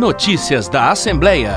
Notícias da Assembleia.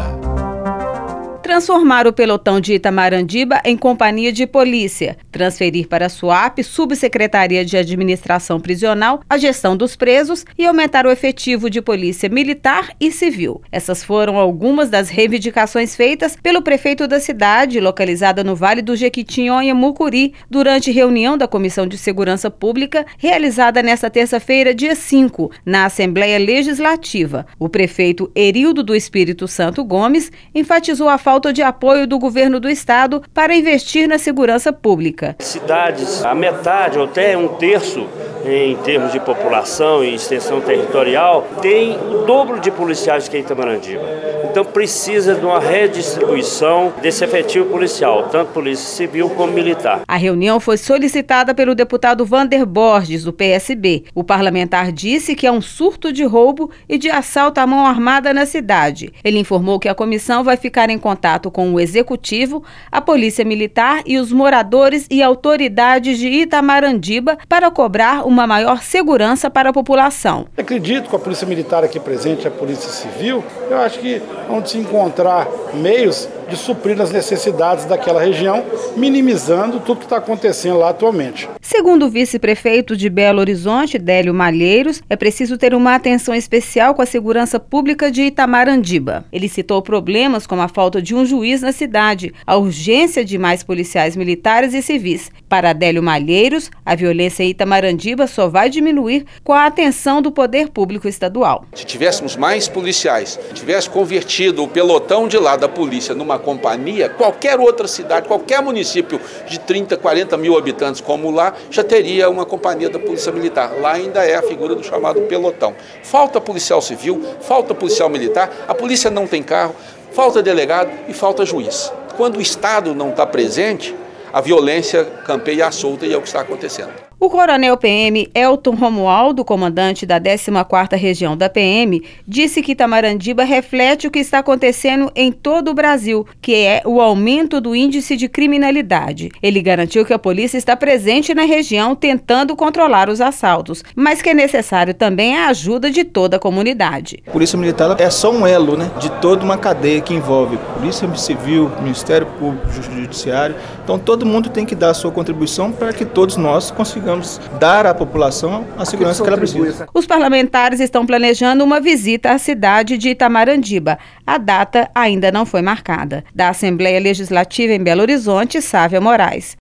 Transformar o pelotão de Itamarandibá em companhia de polícia, transferir para a SUAP, Subsecretaria de Administração Prisional, a gestão dos presos e aumentar o efetivo de polícia militar e civil. Essas foram algumas das reivindicações feitas pelo prefeito da cidade, localizada no Vale do Jequitinhonha, Mucuri, durante reunião da Comissão de Segurança Pública, realizada nesta terça-feira, dia 5, na Assembleia Legislativa. O prefeito Erildo do Espírito Santo Gomes enfatizou a falta de apoio do governo do estado para investir na segurança pública. Cidades, a metade ou até um terço em termos de população e extensão territorial, tem o dobro de policiais que Itamarandibá. Então precisa de uma redistribuição desse efetivo policial, tanto polícia civil como militar. A reunião foi solicitada pelo deputado Vander Borges, do PSB. O parlamentar disse que há um surto de roubo e de assalto à mão armada na cidade. Ele informou que a comissão vai ficar em contato com o Executivo, a Polícia Militar e os moradores e autoridades de Itamarandibá para cobrar uma maior segurança para a população. Acredito que com a Polícia Militar aqui presente, a Polícia Civil, eu acho que vão se encontrar meios de suprir as necessidades daquela região, minimizando tudo que está acontecendo lá atualmente. Segundo o vice-prefeito de Belo Horizonte, Délio Malheiros, é preciso ter uma atenção especial com a segurança pública de Itamarandibá. Ele citou problemas como a falta de um juiz na cidade, a urgência de mais policiais militares e civis. Para Délio Malheiros, a violência em Itamarandibá só vai diminuir com a atenção do poder público estadual. Se tivéssemos mais policiais, tivesse convertido o pelotão de lá da polícia numa companhia, qualquer outra cidade, qualquer município de 30, 40 mil habitantes como lá, já teria uma companhia da Polícia Militar. Lá ainda é a figura do chamado pelotão. Falta policial civil, falta policial militar, a polícia não tem carro, falta delegado e falta juiz. Quando o Estado não está presente, a violência campeia à solta e é o que está acontecendo. O coronel PM Elton Romualdo, comandante da 14ª Região da PM, disse que Itamarandibá reflete o que está acontecendo em todo o Brasil, que é o aumento do índice de criminalidade. Ele garantiu que a polícia está presente na região tentando controlar os assaltos, mas que é necessário também a ajuda de toda a comunidade. A Polícia Militar é só um elo, de toda uma cadeia que envolve Polícia Civil, Ministério Público, Judiciário. Então todo mundo tem que dar a sua contribuição para que todos nós consigamos dar à população a segurança que ela precisa. Os parlamentares estão planejando uma visita à cidade de Itamarandibá. A data ainda não foi marcada. Da Assembleia Legislativa em Belo Horizonte, Sávia Moraes.